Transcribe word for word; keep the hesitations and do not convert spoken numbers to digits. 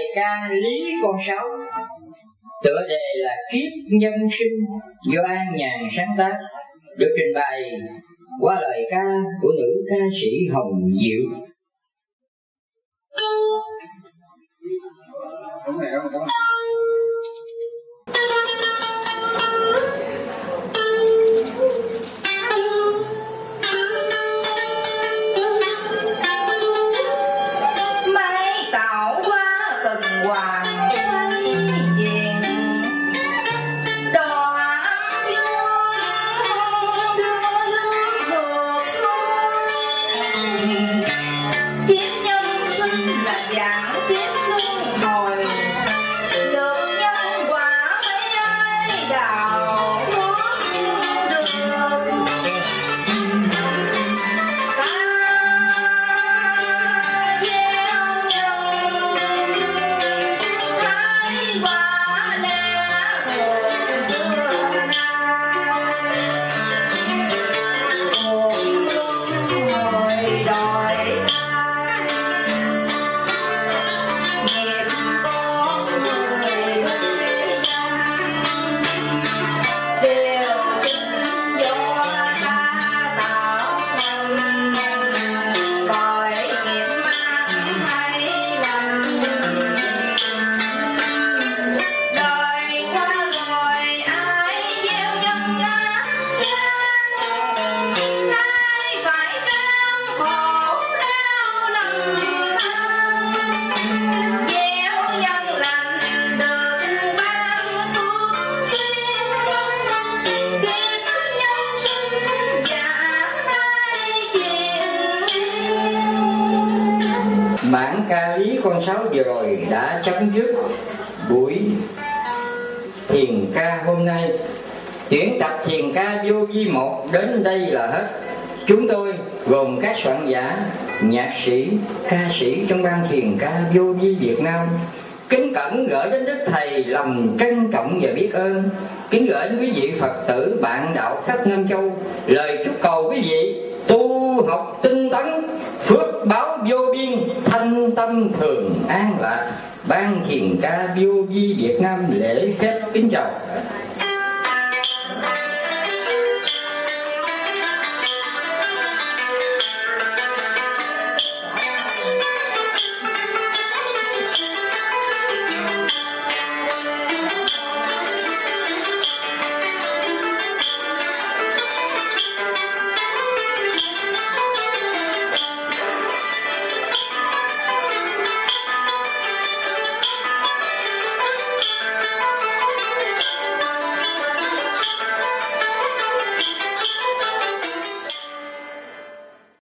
ca Lý Con Sáu, tựa đề là Kiếp Nhân Sinh, do An Nhàn sáng tác, được trình bày qua lời ca của nữ ca sĩ Hồng Diệu. Đúng rồi, đúng rồi. Bản ca Lý Con Sáu vừa rồi đã chấm dứt buổi thiền ca hôm nay. Tuyển tập thiền ca Vô Vi một đến đây là hết. Chúng tôi gồm các soạn giả, nhạc sĩ, ca sĩ trong ban thiền ca Vô Vi Việt Nam kính cẩn gửi đến Đức Thầy lòng trân trọng và biết ơn. Kính gửi đến quý vị Phật tử bạn đạo khắp Nam Châu lời chúc cầu quý vị tu học tinh tấn, phước báo vô biên, thanh tâm thường an lạc. Ban thiền ca Vô Vi Việt Nam lễ phép kính chào.